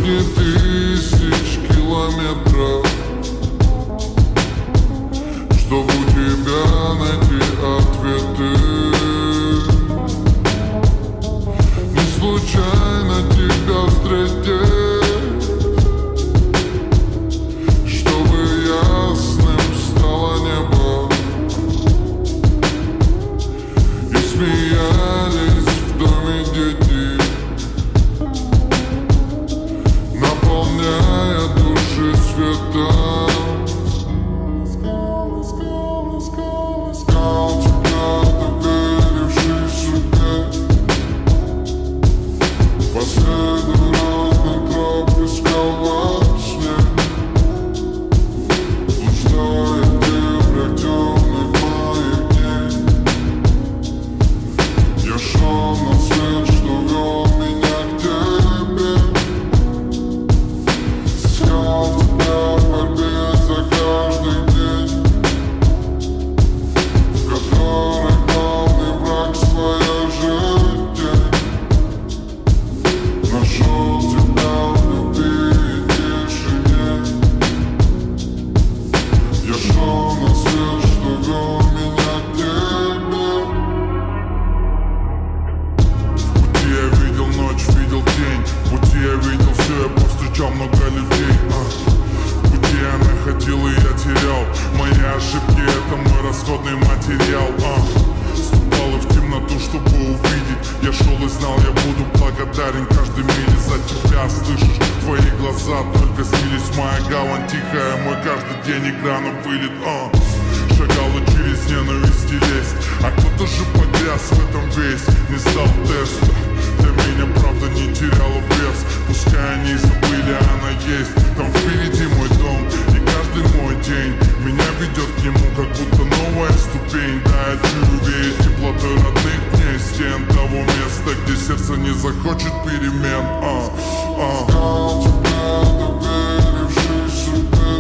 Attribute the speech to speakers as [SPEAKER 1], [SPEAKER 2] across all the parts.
[SPEAKER 1] сотни тысяч километров, чтобы у тебя найти ответы. Не случайно тебя встретить, чтобы ясным стало небо, и смеялись в доме дети, наполняя души светом. Искал тебя, доверивший судьбе, по следу разных троп искал во сне, блуждая в дебрях темных моих дней. Я шел на свет, что вел меня к тебе, искал тебя в борьбе за каждый день, в которой главный враг своя жизнь. Нашел тебя в любви и тишине. Я шел на свет, что вел меня к тебе. В пути я видел ночь, видел день. В пути я видел все, я повстречал много людей. В пути я находил и я терял. Мои ошибки — это мой расходный материал. Ступал и в темноту, чтобы увидеть. Я шел и знал, я буду благодарен каждой миле за тебя. Слышишь, твои глаза только снились. Моя гавань тихая, мой каждый день игра на вылет. Шагал и через ненависть и лесть, а кто-то же погряз в этом весь. Не сдал теста, для меня правда не теряла вес. Пускай они забыли, она есть. Там впереди мой дом и каждый мой день меня ведет к нему, как будто новая ступень. Да, я чую веет теплотой родных дней, стен того места, где сердце не захочет перемен. Искал тебя, доверивший судьбе,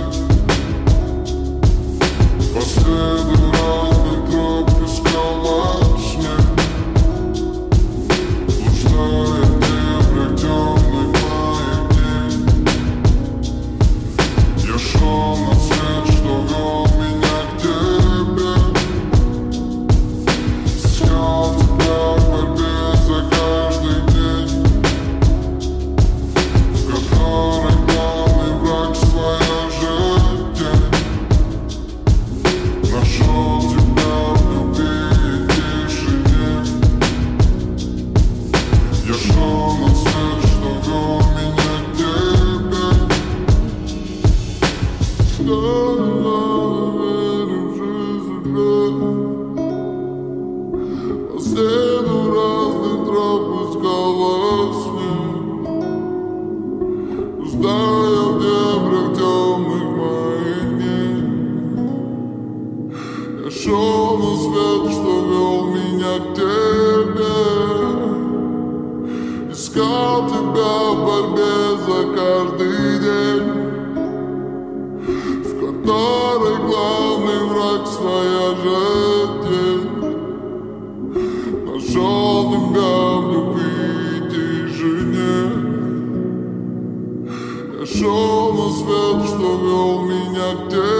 [SPEAKER 1] по следу разных троп искал во сне, блуждая в дебрях темных моих дней. Я шел на свет, что вел меня к тебе, искал тебя в борьбе за каждый день, в которой главный враг своя жизнь. Нашел тебя в любви и тишине. Я шел на свет, что вел меня к тебе. Доверивший судьбе, по следу разных троп искал во сне, блуждая в дебрях темных моих дней. Я шел на свет, что вел меня к тебе, искал тебя в борьбе за каждый день, в которой главный враг своя жизнь. Нашел тебя в любви и тишине. Я шел на свет, что вел меня к тебе.